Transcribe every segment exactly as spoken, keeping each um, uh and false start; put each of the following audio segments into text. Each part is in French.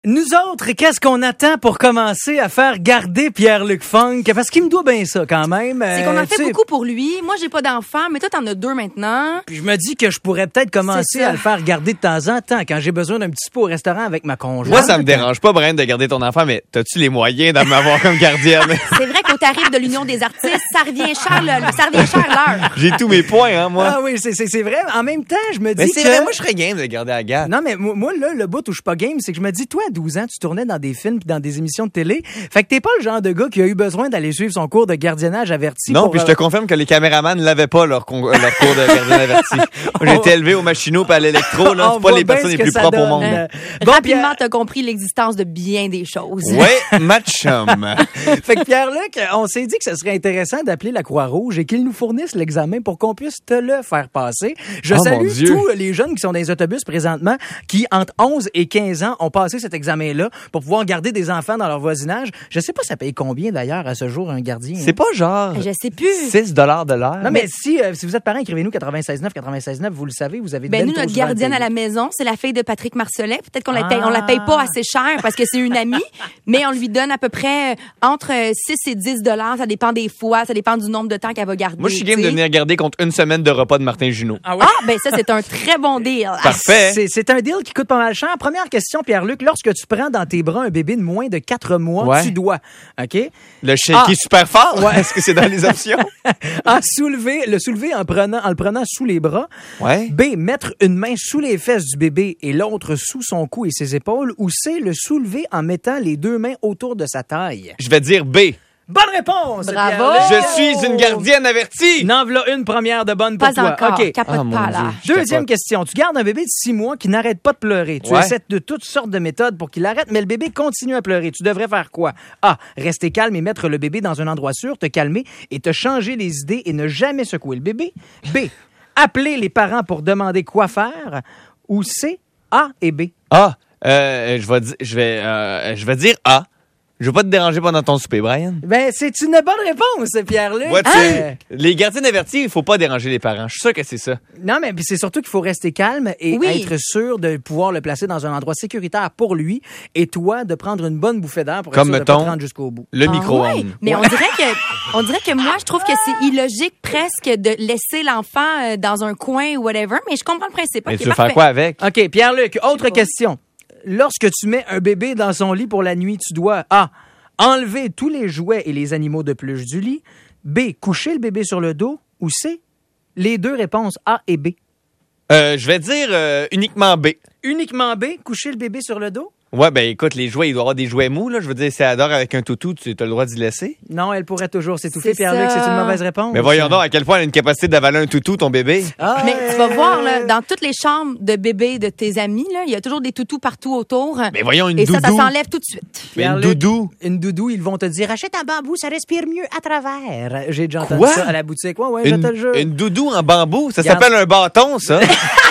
Nous autres, qu'est-ce qu'on attend pour commencer à faire garder Pierre-Luc Funk? Parce qu'il me doit bien ça quand même. C'est qu'on en Euh, fait tu sais, beaucoup pour lui. Moi, j'ai pas d'enfant, mais toi, t'en as deux maintenant. Puis je me dis que je pourrais peut-être commencer C'est ça. à le faire garder de temps en temps quand j'ai besoin d'un petit pot au restaurant avec ma conjointe. Moi, ça me dérange pas, Brian, de garder ton enfant, mais t'as-tu les moyens de m'avoir comme gardienne? C'est vrai qu'au tarif de l'Union des artistes, ça revient cher, le, ça revient cher l'heure. J'ai tous mes points, hein, moi. Ah oui, c'est, c'est, c'est vrai. En même temps, je me dis mais c'est que... vrai, moi, je serais game de garder Agathe. Non, mais moi, moi, là, le bout où je suis pas game, c'est que je me dis, toi, à douze ans, tu tournais dans des films pis dans des émissions de télé. Fait que t'es pas le genre de gars qui a eu besoin d'aller suivre son cours de gardiennage averti. Non, pour, puis je te confirme que les caméramans ne l'avaient pas, leur, con- leur cours de gardien averti. Moi, j'ai été élevé au machinot pis à l'électro, là. On C'est pas voit les bien personnes ce les que plus ça propres au donne. monde. Euh, Bon, Bon, Rapidement, Pierre... t'as compris l'existence de bien des choses. Ouais, matchum. Fait que Pierre-Luc, on s'est dit que ce serait intéressant d'appeler la Croix-Rouge et qu'ils nous fournissent l'examen pour qu'on puisse te le faire passer. Je Oh, salue mon Dieu. tous les jeunes qui sont dans les autobus présentement, qui, entre onze et quinze ans, ont passé cet examen-là pour pouvoir garder des enfants dans leur voisinage. Je sais pas ça paye combien, d'ailleurs, à ce jour, un gardien. C'est pas genre Je sais plus. six dollars de l'heure. Non, mais si, euh, si vous êtes parents, écrivez-nous quatre-vingt-seize neuf, quatre-vingt-seize neuf, vous le savez, vous avez de Ben, belles nous, taux notre souvent gardienne à payés. la maison, c'est la fille de Patrick Marcelet. Peut-être qu'on la Ah. paye, on la paye pas assez cher parce que c'est une amie, mais on lui donne à peu près entre six et dix dollars. Ça dépend des fois, ça dépend du nombre de temps qu'elle va garder. Moi, je suis game tu de sais. venir garder contre une semaine de repas de Martin Junot. Ah oui? Ah, ben ça, c'est un très bon deal. Parfait. C'est, c'est un deal qui coûte pas mal cher. Première question, Pierre-Luc. Lorsque tu prends dans tes bras un bébé de moins de quatre mois, Ouais. tu dois, OK? Le shaky Ah. super fort? Ouais. Est-ce que c'est dans les options? en soulever, le soulever en prenant, en le prenant sous les bras. Ouais. B, mettre une main sous les fesses du bébé et l'autre sous son cou et ses épaules. Ou C, le soulever en mettant les deux mains autour de sa taille. Je vais dire B. Bonne réponse! Bravo! Pierre-Luc. Je suis une gardienne avertie. N'en voilà une première de bonne pour Pas toi. encore. OK. Capote Ah, mon pas, Dieu. là. Je Deuxième capote. question. Tu gardes un bébé de six mois qui n'arrête pas de pleurer. Tu Ouais. essaies de toutes sortes de méthodes pour qu'il arrête, mais le bébé continue à pleurer. Tu devrais faire quoi? A. Rester calme et mettre le bébé dans un endroit sûr, te calmer et te changer les idées et ne jamais secouer le bébé. B. Appeler les parents pour demander quoi faire. Ou C. A et B. Ah, euh, je vais, di- je vais, euh, je vais dire A. Je veux pas te déranger pendant ton souper, Brian. Ben, c'est une bonne réponse, Pierre-Luc. Ouais, tu Euh, sais, les gardiens avertis, il faut pas déranger les parents. Je suis sûr que c'est ça. Non, mais puis c'est surtout qu'il faut rester calme et Oui. être sûr de pouvoir le placer dans un endroit sécuritaire pour lui et toi de prendre une bonne bouffée d'air pour être Comme, sûr de mettons, pas te rendre jusqu'au bout. Le Ah micro-ondes. ouais, mais on dirait que on dirait que moi je trouve que c'est illogique presque de laisser l'enfant euh, dans un coin ou whatever, mais je comprends le principe. Mais Ok, tu veux parfait. faire quoi avec? OK, Pierre-Luc, autre pas. question. Lorsque tu mets un bébé dans son lit pour la nuit, tu dois A. Enlever tous les jouets et les animaux de peluche du lit. B. Coucher le bébé sur le dos. Ou C. Les deux réponses A et B. Euh, je vais dire euh, uniquement B. Uniquement B. Coucher le bébé sur le dos. Ouais, ben écoute, les jouets, il doit y avoir des jouets mous, là. Je veux dire, si elle adore avec un toutou, tu as le droit d'y laisser. Non, elle pourrait toujours s'étouffer. C'est Pierre-Luc, ça. c'est une mauvaise réponse. Mais voyons donc à quel point elle a une capacité d'avaler un toutou, ton bébé. Ah, Mais tu vas voir là, dans toutes les chambres de bébés de tes amis là, il y a toujours des toutous partout autour. Mais voyons, une Et ça, doudou. ça s'enlève tout de suite. Mais une Pierre-Luc, doudou. Une doudou, ils vont te dire achète un bambou, ça respire mieux à travers. J'ai déjà entendu Quoi? ça à la boutique. Ouais, ouais, je Une, te le jure. une doudou en bambou, ça Regarde. s'appelle un bâton, ça.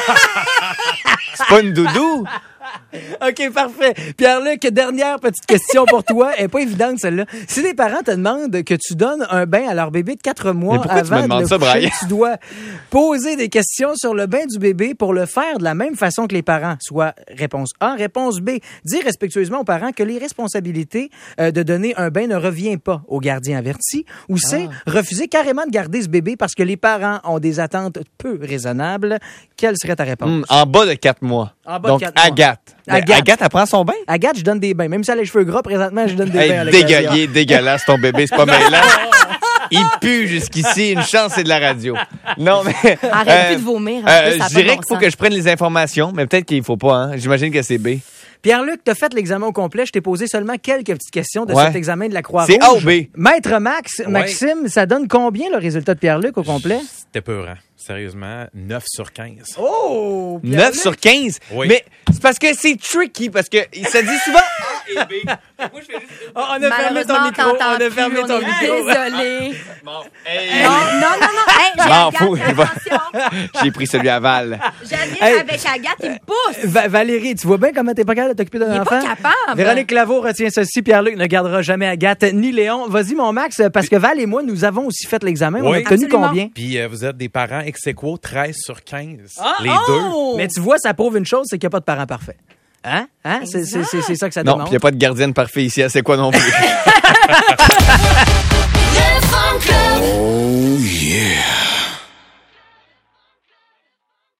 C'est pas une doudou. OK, parfait. Pierre-Luc, dernière petite question pour toi. Elle est pas évidente, celle-là. Si les parents te demandent que tu donnes un bain à leur bébé de quatre mois Mais pourquoi tu me avant de demandes le ça, coucher, Brian? tu dois poser des questions sur le bain du bébé pour le faire de la même façon que les parents. Soit réponse A, réponse B. Dire respectueusement aux parents que les responsabilités euh, de donner un bain ne revient pas au gardien averti. Ou C, Ah. refuser carrément de garder ce bébé parce que les parents ont des attentes peu raisonnables. Quelle serait ta réponse? Hum, en bas de quatre mois. En bas de Donc, quatre mois. Agathe. Mais Agathe. Agathe, elle prend son bain? Agathe, je donne des bains. Même si elle a les cheveux gras, présentement, je donne des bains à Hey, l'extérieur. dégueulé, dégueulasse, ton bébé, c'est pas mêlant. Il pue jusqu'ici, une chance, c'est de la radio. Non, mais... Arrête euh, plus de vomir. en euh, plus, ça a je pas de dirais bon qu'il faut sens. que je prenne les informations, mais peut-être qu'il faut pas, hein. J'imagine que c'est B. Pierre-Luc, t'as fait l'examen au complet. Je t'ai posé seulement quelques petites questions de Ouais. cet examen de la Croix-Rouge. C'est A ou B? Maître Max, Maxime, ça donne combien le résultat de Pierre-Luc au complet? C'était peurant. Sérieusement, neuf sur quinze. Oh! neuf sur quinze? Oui. Mais c'est parce que c'est tricky, parce que ça dit souvent A et B. Moi, je fais juste... Oh, on a fermé ton Malheureusement, micro. t'entends On a plus, fermé on ton est micro. Désolé. Bon, hey. Non, non, non, non. Hey, j'ai M'en Agathe, fous, je vais- attention. J'ai pris celui à Val. J'arrive Hey. avec Agathe, il me pousse. Va- Valérie, tu vois bien comment t'es pas capable de t'occuper d'un Il est enfant? pas capable. Véronique Claveau retient ceci. Pierre-Luc ne gardera jamais Agathe ni Léon. Vas-y, mon Max, parce que Val et moi, nous avons aussi fait l'examen. On a Oui. obtenu Absolument. combien? Puis euh, vous êtes des parents ex aequo, treize sur quinze. Ah, les oh! deux. Mais tu vois, ça prouve une chose, c'est qu'il n'y a pas de parents parfaits. Hein? Hein? C'est, c'est, c'est, c'est ça que ça Non, demande. puis il n'y a pas de gardienne parfaite ici, c'est quoi non plus?